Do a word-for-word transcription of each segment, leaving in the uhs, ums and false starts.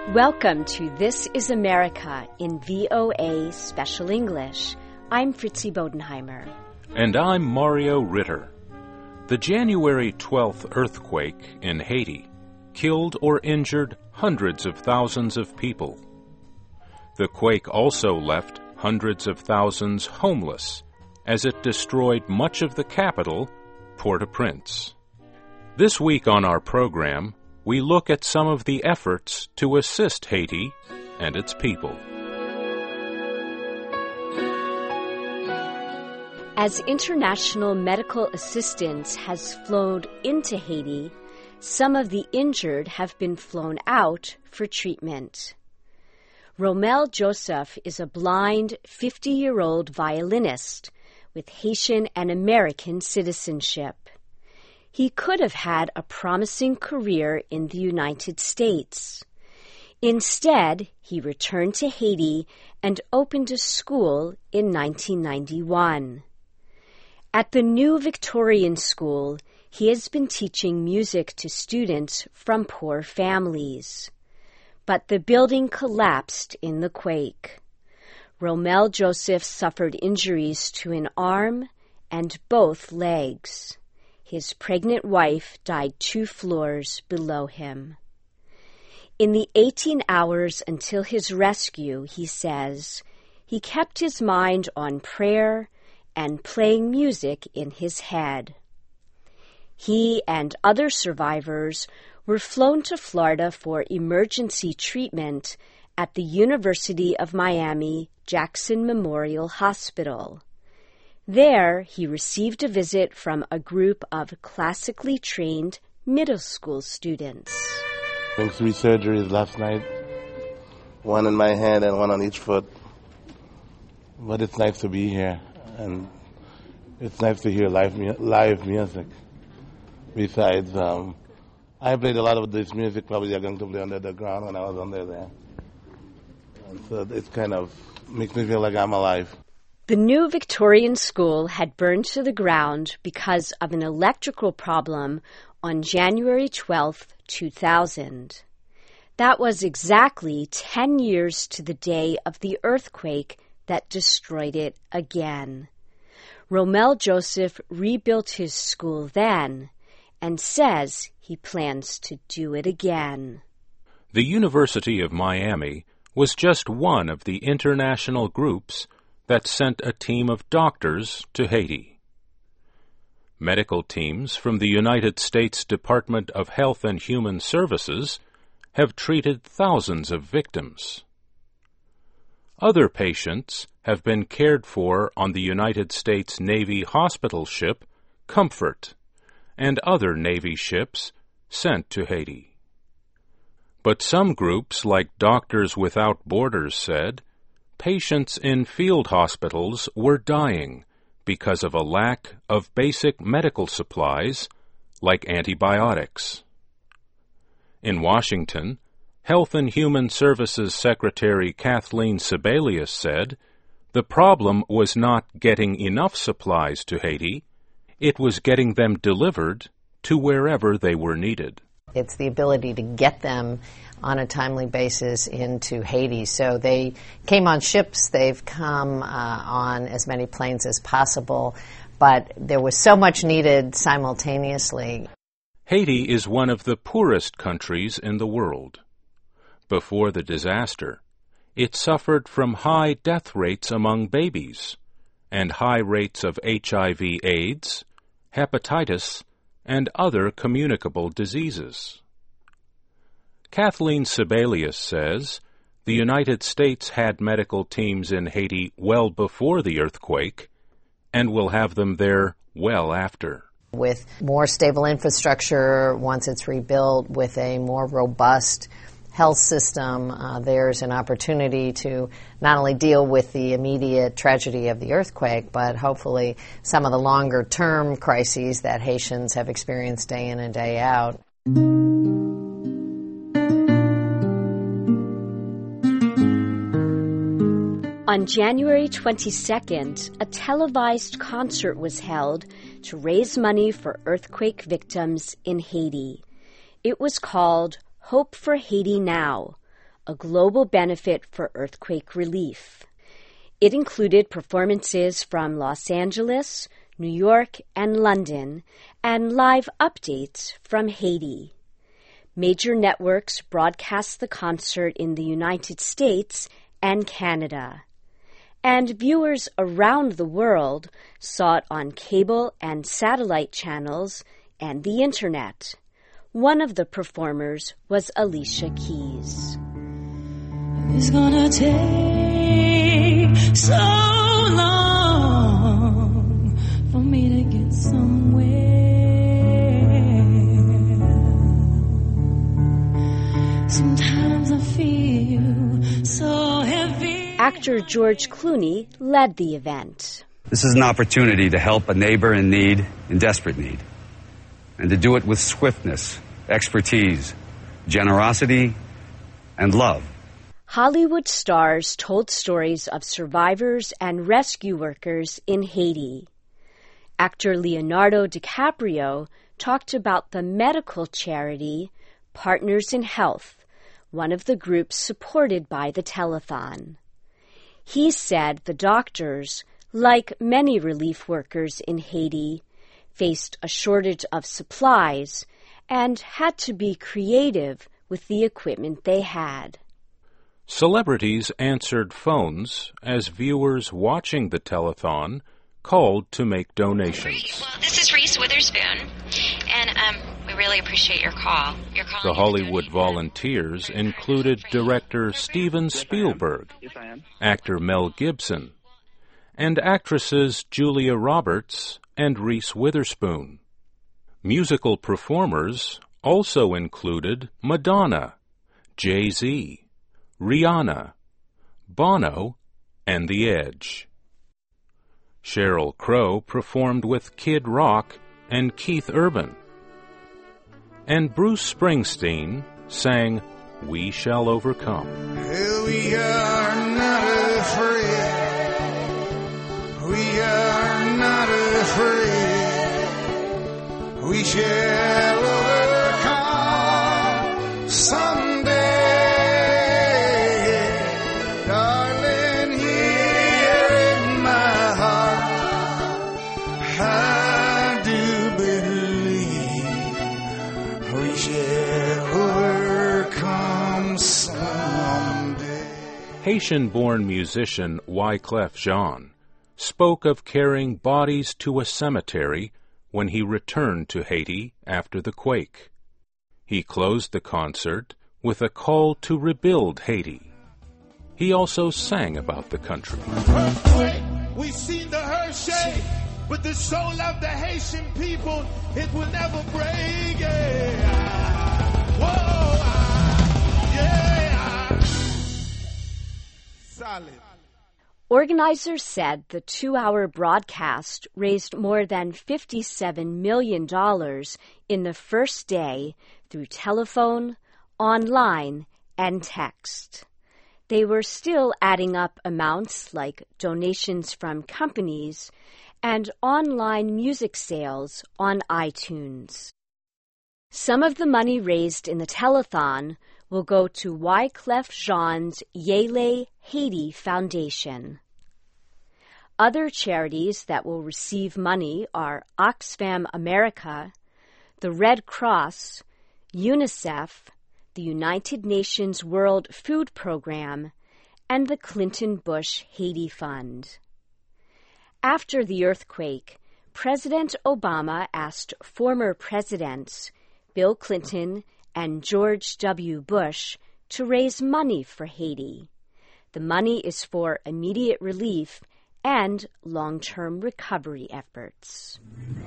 Welcome to This is America in V O A Special English. I'm Fritzi Bodenheimer. And I'm Mario Ritter. The January twelfth earthquake in Haiti killed or injured hundreds of thousands of people. The quake also left hundreds of thousands homeless as it destroyed much of the capital, Port-au-Prince. This week on our program, we look at some of the efforts to assist Haiti and its people. As international medical assistance has flowed into Haiti, some of the injured have been flown out for treatment. Romel Joseph is a blind fifty-year-old violinist with Haitian and American citizenship. He could have had a promising career in the United States. Instead, he returned to Haiti and opened a school in nineteen ninety-one. At the New Victorian School, he has been teaching music to students from poor families. But the building collapsed in the quake. Romel Joseph suffered injuries to an arm and both legs. His pregnant wife died two floors below him. In the eighteen hours until his rescue, he says, he kept his mind on prayer and playing music in his head. He and other survivors were flown to Florida for emergency treatment at the University of Miami Jackson Memorial Hospital. There, he received a visit from a group of classically trained middle school students. Having three surgeries last night, one in my hand and one on each foot. But it's nice to be here, and it's nice to hear live, mu- live music. Besides, um, I played a lot of this music probably I'm going to play under the ground when I was under there. And so it's kind of makes me feel like I'm alive. The New Victorian School had burned to the ground because of an electrical problem on January twelfth, two thousand. That was exactly ten years to the day of the earthquake that destroyed it again. Romel Joseph rebuilt his school then and says he plans to do it again. The University of Miami was just one of the international groups that sent a team of doctors to Haiti. Medical teams from the United States Department of Health and Human Services have treated thousands of victims. Other patients have been cared for on the United States Navy hospital ship Comfort and other Navy ships sent to Haiti. But some groups, like Doctors Without Borders, said patients in field hospitals were dying because of a lack of basic medical supplies like antibiotics. In Washington, Health and Human Services Secretary Kathleen Sebelius said the problem was not getting enough supplies to Haiti, it was getting them delivered to wherever they were needed. It's the ability to get them on a timely basis into Haiti. So they came on ships, they've come uh, on as many planes as possible, but there was so much needed simultaneously. Haiti is one of the poorest countries in the world. Before the disaster, it suffered from high death rates among babies and high rates of H I V AIDS, hepatitis, and other communicable diseases. Kathleen Sebelius says the United States had medical teams in Haiti well before the earthquake and will have them there well after. With more stable infrastructure, once it's rebuilt, with a more robust health system, uh, there's an opportunity to not only deal with the immediate tragedy of the earthquake, but hopefully some of the longer-term crises that Haitians have experienced day in and day out. On January twenty-second, a televised concert was held to raise money for earthquake victims in Haiti. It was called Hope for Haiti Now, a global benefit for earthquake relief. It included performances from Los Angeles, New York, and London, and live updates from Haiti. Major networks broadcast the concert in the United States and Canada, and viewers around the world saw it on cable and satellite channels and the Internet. One of the performers was Alicia Keys. It's gonna take so long for me to get somewhere. Sometimes I feel so heavy. Actor George Clooney led the event. This is an opportunity to help a neighbor in need, in desperate need, and to do it with swiftness, expertise, generosity, and love. Hollywood stars told stories of survivors and rescue workers in Haiti. Actor Leonardo DiCaprio talked about the medical charity Partners in Health, one of the groups supported by the telethon. He said the doctors, like many relief workers in Haiti, faced a shortage of supplies and had to be creative with the equipment they had. Celebrities answered phones as viewers watching the telethon called to make donations. Well, this is Reese Witherspoon, and um, we really appreciate your call. Your call. The Hollywood volunteers included director Steven Spielberg, actor Mel Gibson, and actresses Julia Roberts and Reese Witherspoon. Musical performers also included Madonna, Jay-Z, Rihanna, Bono, and The Edge. Sheryl Crow performed with Kid Rock and Keith Urban. And Bruce Springsteen sang We Shall Overcome. We are not afraid. We are not afraid. We shall overcome someday. Darling, here in my heart, I do believe we shall overcome someday. Haitian-born musician Wyclef Jean spoke of carrying bodies to a cemetery when he returned to Haiti after the quake. He closed the concert with a call to rebuild Haiti. He also sang about the country. Earthquake, we seen the earth shake, but the soul of the Haitian people, it will never break. Yeah. Whoa, yeah. Solid. Organizers said the two-hour broadcast raised more than fifty-seven million dollars in the first day through telephone, online, and text. They were still adding up amounts like donations from companies and online music sales on iTunes. Some of the money raised in the telethon will go to Wyclef Jean's Yele Haiti Foundation. Other charities that will receive money are Oxfam America, the Red Cross, UNICEF, the United Nations World Food Program, and the Clinton Bush Haiti Fund. After the earthquake, President Obama asked former presidents Bill Clinton and George W. Bush to raise money for Haiti. The money is for immediate relief and long-term recovery efforts.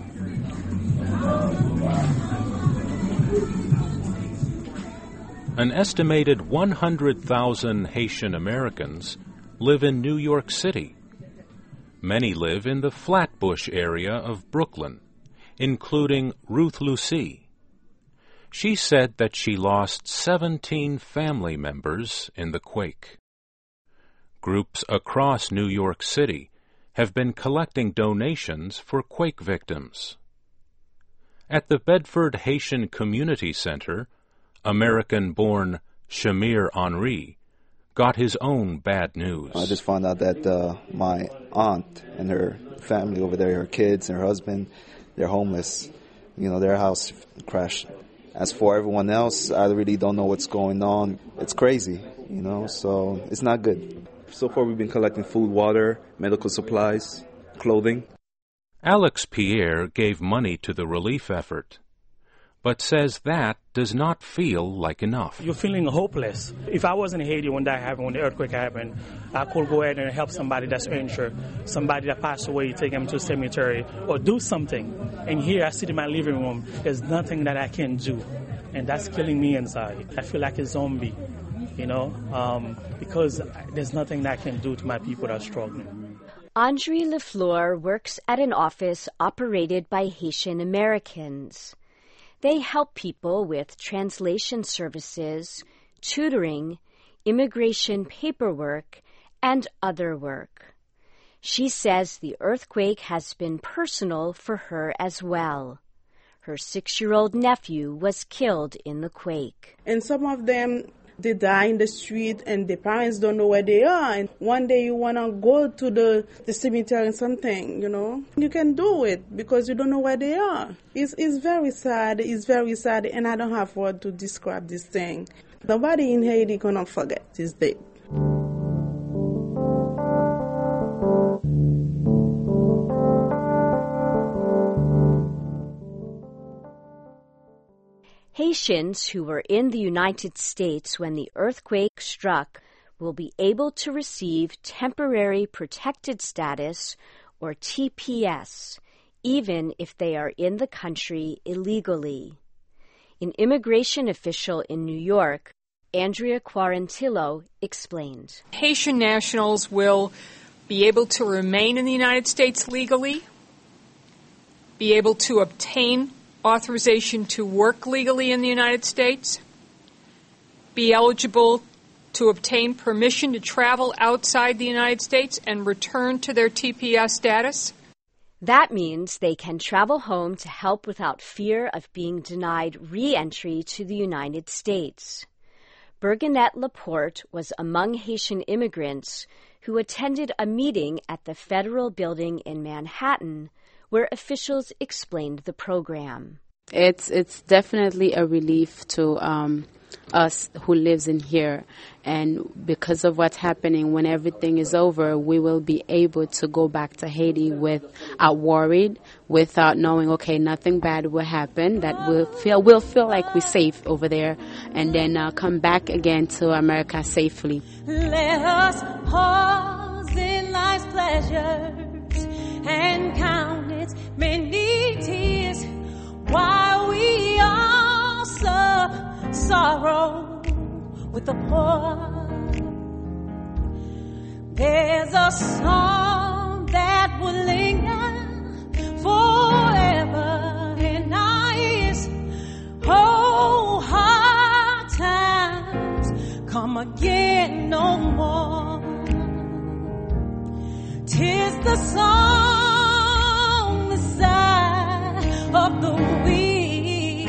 An estimated one hundred thousand Haitian Americans live in New York City. Many live in the Flatbush area of Brooklyn, including Ruth Lucie. She said that she lost seventeen family members in the quake. Groups across New York City have been collecting donations for quake victims. At the Bedford Haitian Community Center, American-born Shamir Henry, got his own bad news. I just found out that uh, my aunt and her family over there, her kids and her husband, they're homeless. You know, their house crashed. As for everyone else, I really don't know what's going on. It's crazy, you know, so it's not good. So far we've been collecting food, water, medical supplies, clothing. Alex Pierre gave money to the relief effort, but says that does not feel like enough. You're feeling hopeless. If I was in Haiti when that happened, when the earthquake happened, I could go ahead and help somebody that's injured, somebody that passed away, take them to a cemetery, or do something. And here I sit in my living room, there's nothing that I can do. And that's killing me inside. I feel like a zombie, you know, um, because there's nothing that I can do to my people that are struggling. Andre Lafleur works at an office operated by Haitian Americans. They help people with translation services, tutoring, immigration paperwork, and other work. She says the earthquake has been personal for her as well. Her six-year-old nephew was killed in the quake. And some of them, they die in the street and the parents don't know where they are. And one day you want to go to the, the cemetery and something, you know. You can do it because you don't know where they are. It's, it's very sad. It's very sad. And I don't have word to describe this thing. Nobody in Haiti cannot forget this day. Haitians who were in the United States when the earthquake struck will be able to receive Temporary Protected Status, or T P S, even if they are in the country illegally. An immigration official in New York, Andrea Quarantillo, explained. Haitian nationals will be able to remain in the United States legally, be able to obtain authorization to work legally in the United States, be eligible to obtain permission to travel outside the United States and return to their T P S status. That means they can travel home to help without fear of being denied re-entry to the United States. Bergenette Laporte was among Haitian immigrants who attended a meeting at the Federal Building in Manhattan where officials explained the program. It's it's definitely a relief to um, us who lives in here, and because of what's happening, when everything is over, we will be able to go back to Haiti without worried, without knowing, okay, nothing bad will happen, that we'll feel we'll feel like we're safe over there, and then uh, come back again to America safely. Let us pause in life's pleasures and count its many tears while we also sorrow with the poor. There's a song that will linger forever in our ears. Oh, hard times come again no more. 'Tis the song, the sigh of the weary.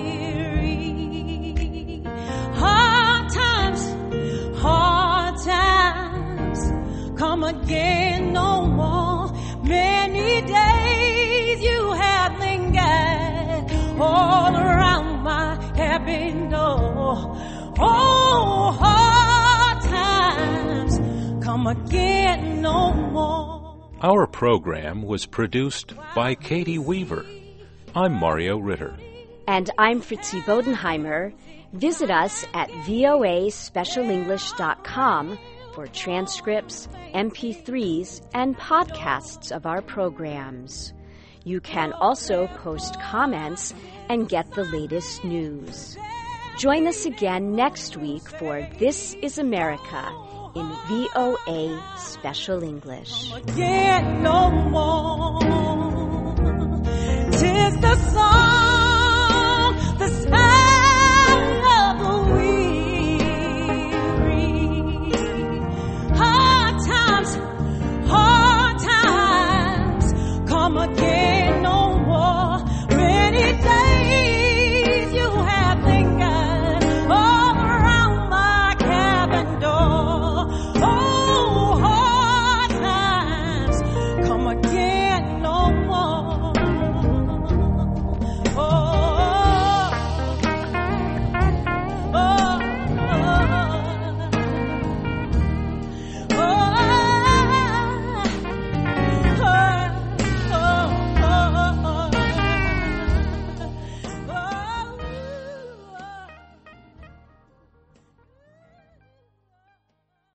Hard times, hard times come again no more. Many days you have lingered all around my cabin door. Oh, hard times come again no more. Our program was produced by Katie Weaver. I'm Mario Ritter. And I'm Fritzi Bodenheimer. Visit us at V O A special english dot com for transcripts, M P threes, and podcasts of our programs. You can also post comments and get the latest news. Join us again next week for This is America in V O A Special English. Again no more.